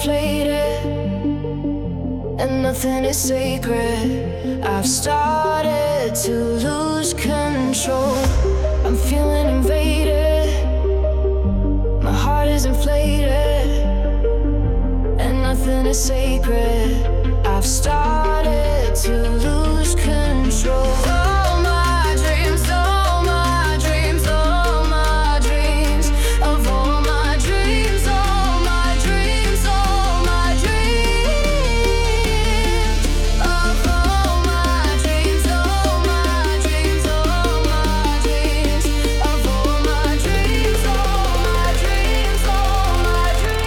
inflated, and nothing is sacred. I've started to lose control. I'm feeling invaded, my heart is inflated, and nothing is sacred. I've started to lose control. All my dreams, all my dreams, all my dreams, of all my dreams, all my dreams, all my dreams, of all my dreams, all my dreams, all my dreams, of all my dreams, all my dreams, all my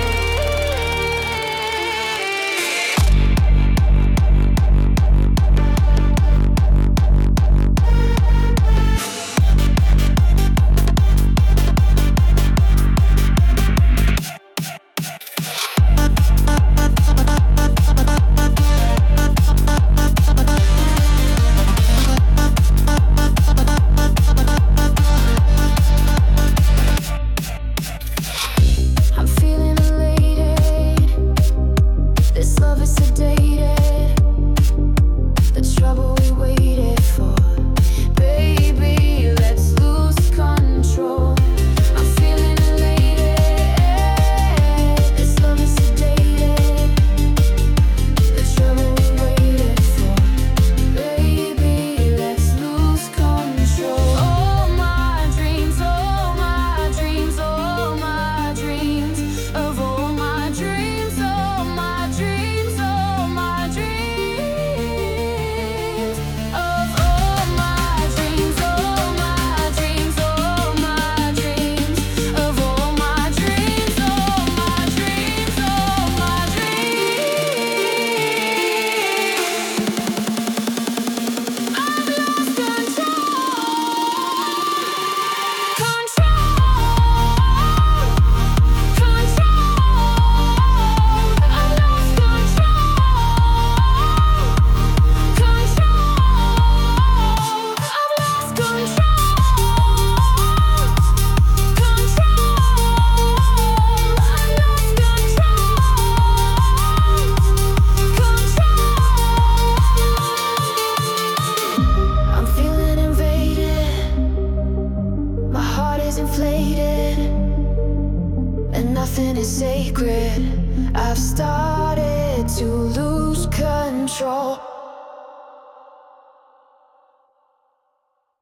I'm feeling elated. This love is sedated. The trouble we waited for. Baby, let's lose control. I'm feeling elated. This love is sedated. The trouble we waited for. Baby, let's lose control. All my dreams, all my dreams, all my dreams, of all my dreams, all my dreams, all my dreams, of all my dreams, all my dreams, all my dreams, of all my dreams, all my dreams, all my dreams. I've lost I'm feeling invaded, my heart is inflated, and nothing is sacred. I've started to lose control.